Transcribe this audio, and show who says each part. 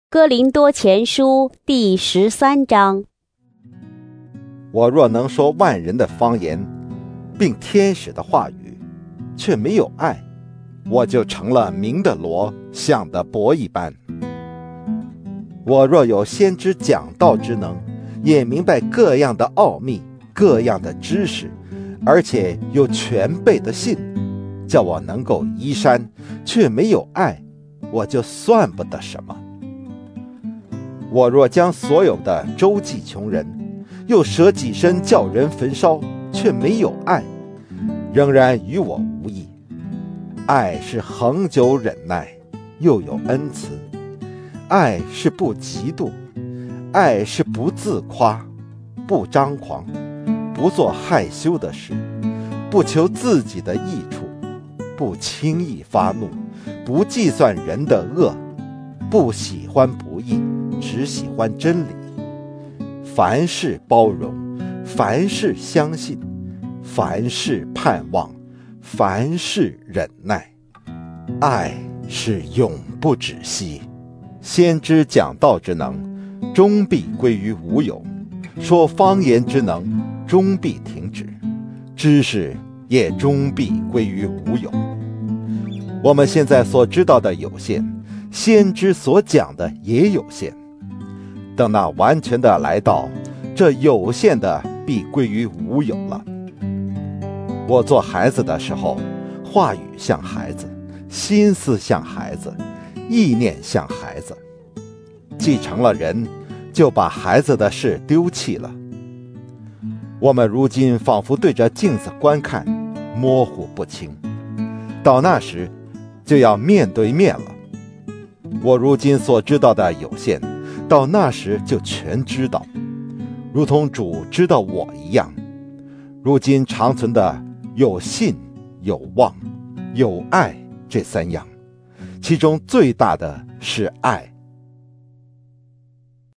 Speaker 1: 哥林多前书第13章。
Speaker 2: 我若能说万人的方言，并天使的话语，却没有爱，我就成了鸣的锣，响的钹一般。我若有先知讲道之能，也明白各样的奥秘，各样的知识，而且有全备的信，叫我能够移山，却没有爱，我就算不得什么。我若将所有的周济穷人，又舍己身叫人焚烧，却没有爱，仍然与我无益。爱是恒久忍耐，又有恩慈；爱是不嫉妒；爱是不自夸，不张狂，不做害羞的事，不求自己的益处，不轻易发怒，不计算人的恶，不喜欢不义，只喜欢真理。凡事包容，凡事相信，凡事盼望，凡事忍耐。爱是永不止息。先知讲道之能，终必归于无有；说方言之能，终必停止；知识也终必归于无有。我们现在所知道的有限，先知所讲的也有限。等那完全的来到，这有限的必归于无有了。我做孩子的时候，话语像孩子，心思像孩子，意念像孩子。既成了人，就把孩子的事丢弃了。我们如今仿佛对着镜子观看，模糊不清。到那时，就要面对面了。我如今所知道的有限，到那时就全知道，如同主知道我一样。如今长存的有信、有望、有爱这三样，其中最大的是爱。